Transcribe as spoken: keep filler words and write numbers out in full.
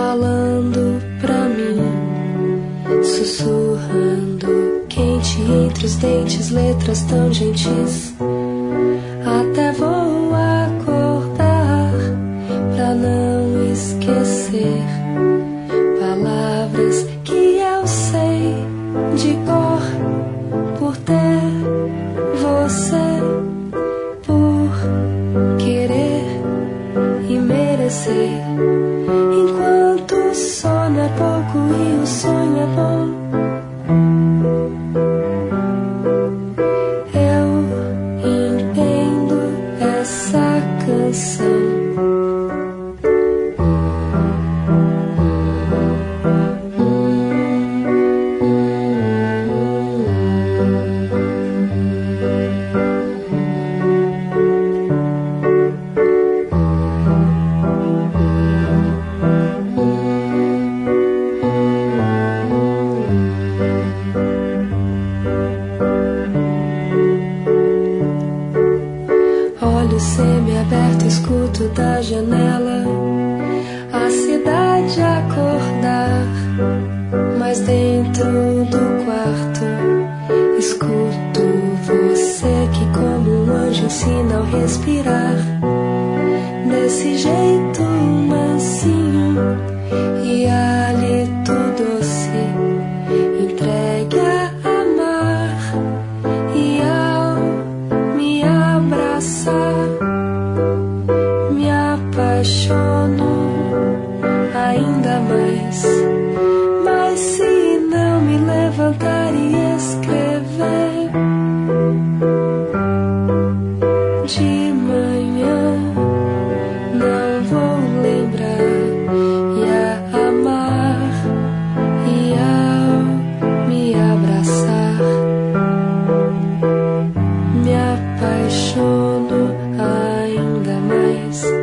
falando pra mim, sussurrando quente entre os dentes, letras tão gentis. Até vou acordar pra não esquecer palavras que eu sei de cor, por ter você, por querer e merecer. Enquanto o sono é pouco e o sonho é bom, eu entendo essa canção. Semi-aberto, escuto da janela a cidade acordar, mas dentro do quarto escuto você que como um anjo ensina ao respirar desse jeito mansinho e hálito doce, entregue a amar e ao me abraçar me apaixono ainda mais. Mas se não me levantar e escrever de manhã, não vou lembrar e a amar e ao me abraçar me apaixono ainda mais.